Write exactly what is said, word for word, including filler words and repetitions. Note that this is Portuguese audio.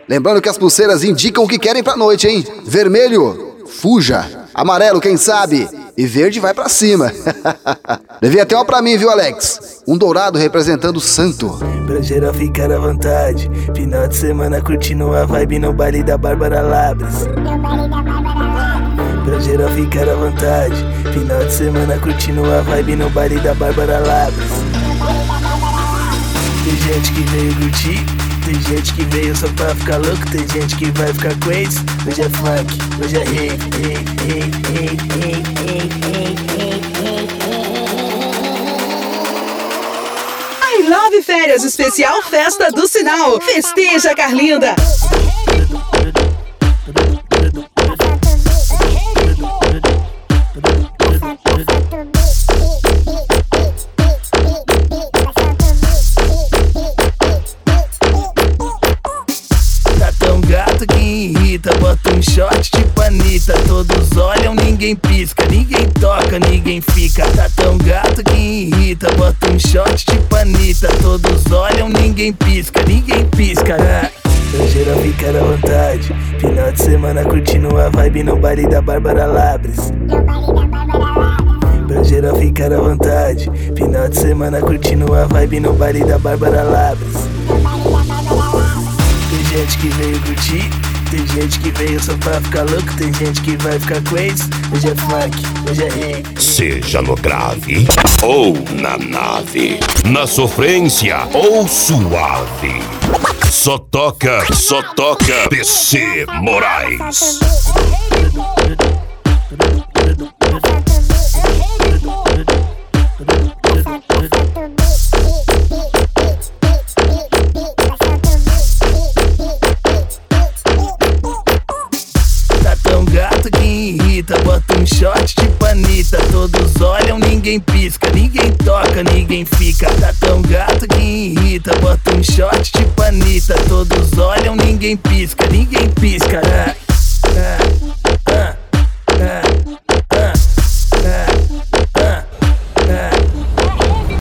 Lembrando que as pulseiras indicam o que querem pra noite, hein? Vermelho, fuja. Amarelo, quem sabe? E verde vai pra cima. Devia ter uma pra mim, viu, Alex? Um dourado representando o santo. Pra geral ficar à vontade, final de semana curtindo a vibe no baile da Bárbara Labres. Pra geral ficar à vontade, final de semana curtindo a vibe no baile da Bárbara Labres. Tem gente que veio curtir, tem gente que veio só pra ficar louco, tem gente que vai ficar crazy. Hoje é funk, hoje é rave, rave, rave, rave, rave, rave, I Love Férias Especial Festa do Sinal. Festeja, Carlinda! Bota um shot tipo Anitta. Todos olham, ninguém pisca, ninguém toca, ninguém fica. Tá tão gato que irrita. Bota um shot tipo Anitta. Todos olham, ninguém pisca, ninguém pisca. Pra geral ficar à vontade, final de semana curtindo a vibe no baile da Bárbara Labres. Pra geral ficar à vontade, final de semana curtindo a vibe no baile da Bárbara Labres. Tem gente que veio curtir, tem gente que veio só pra ficar louco, tem gente que vai ficar crazy. Hoje é funk, hoje é rave. Seja no grave ou na nave, na sofrência ou suave, só toca, só toca P C Moraes. Bota um shot tipo Anitta. Todos olham, ninguém pisca, ninguém toca, ninguém fica. Tá tão gato que irrita. Bota um shot tipo Anitta. Todos olham, ninguém pisca, ninguém pisca.